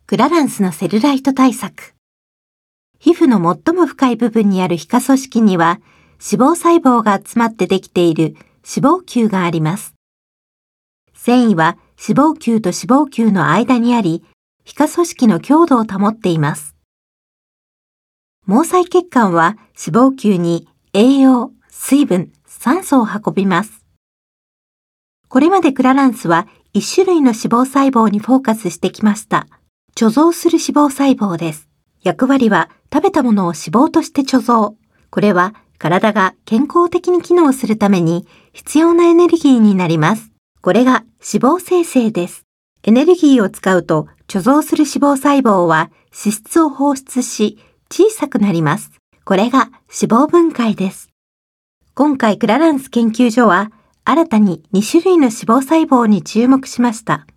クラランスのセルライト対策。皮膚の最も深い部分にある皮下組織には、脂肪細胞が集まってできている脂肪球があります。繊維は脂肪球と脂肪球の間にあり、皮下組織の強度を保っています。毛細血管は脂肪球に栄養、水分、酸素を運びます。これまでクラランスは一種類の脂肪細胞にフォーカスしてきました。貯蔵する脂肪細胞です。役割は食べたものを脂肪として貯蔵。これは体が健康的に機能するために必要なエネルギーになります。これが脂肪生成です。エネルギーを使うと貯蔵する脂肪細胞は脂質を放出し小さくなります。これが脂肪分解です。今回クラランス研究所は新たに2種類の脂肪細胞に注目しました。